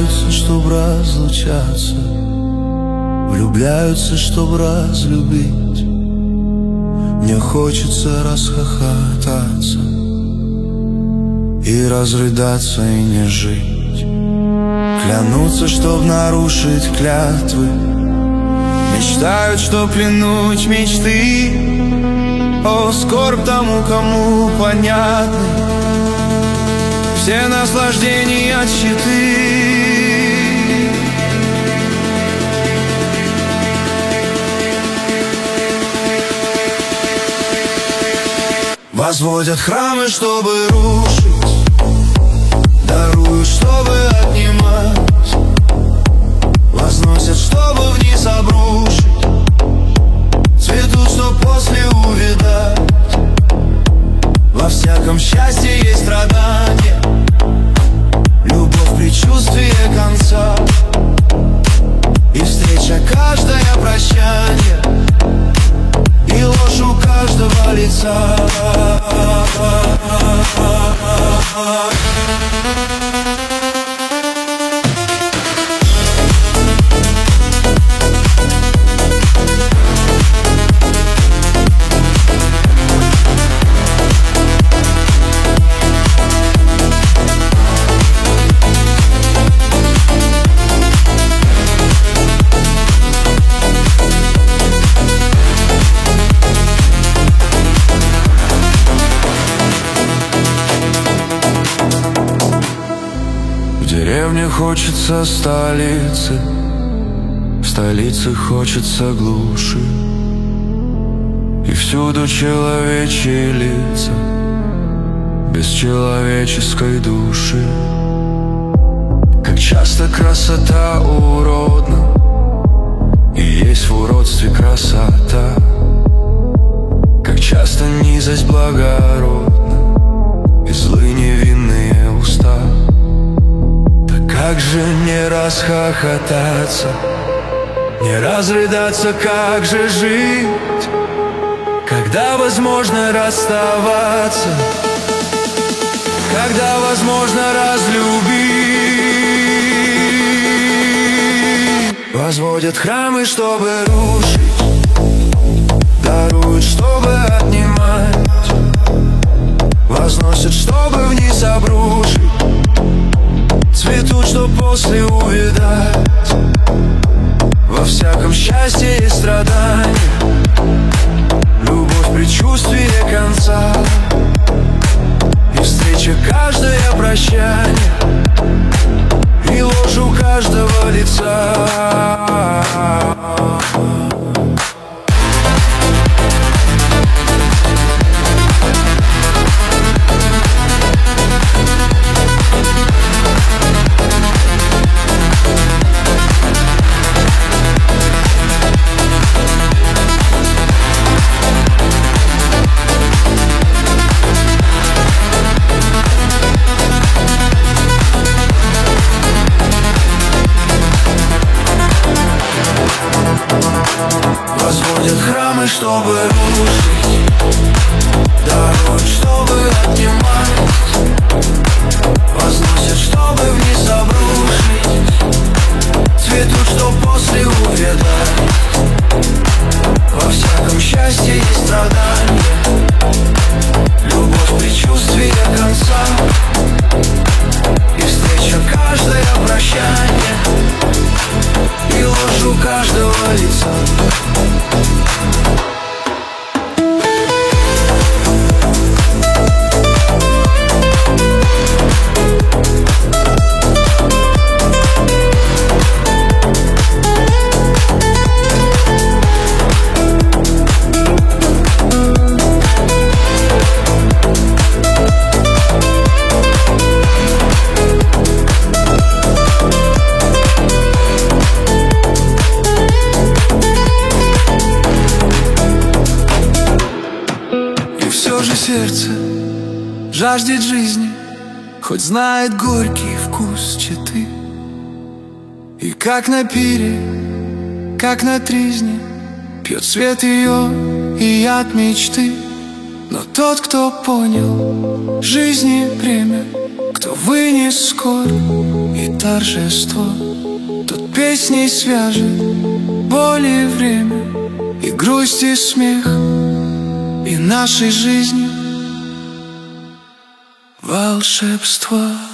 Встречаются, чтоб разлучаться, влюбляются, чтоб разлюбить. Мне хочется расхохотаться и разрыдаться, и не жить. Клянутся, чтоб нарушить клятвы, мечтают, чтоб клянуть мечты. О, скорбь тому, кому понятны все наслаждения щиты. Возводят храмы, чтобы рушить, даруют, чтобы отнимать, возносят, чтобы вниз обрушить, цветут, чтоб после увядать. Во всяком счастье есть страдания, любовь, предчувствие конца, и встреча каждая прощание, и ложь у каждого лица. В деревне хочется столицы, в столице хочется глуши, и всюду человечьи лица без человеческой души. Как часто красота уродна, и есть в уродстве красота. Как часто низость благородна, и злы невинные уста. Как же не расхохотаться, не разрыдаться, как же жить, когда возможно расставаться, когда возможно разлюбить. Возводят храмы, чтобы рушить, даруют, чтобы отнимать, возносят, чтобы вниз обрушить, цветут, что после увядать. Во всяком счастье есть страдания, любовь, предчувствие конца, и встреча каждое прощание, и ложь у каждого лица. Возводят храмы, чтобы рушить, даруют, чтобы отнимать, возносят, чтобы вниз обрушить, цветут, что после увядать. Во всяком счастье есть страдания, любовь, предчувствие конца, и встреча каждое прощание, и ложь у каждого лица. Сердце жаждет жизни, хоть знает горький вкус четы. И как на пире, как на тризне, пьет свет ее и яд мечты. Но тот, кто понял жизни бремя, кто вынес скорбь, и торжество. Тут песни свяжет боль и время, и грусть и смех, и нашей жизни волшебство.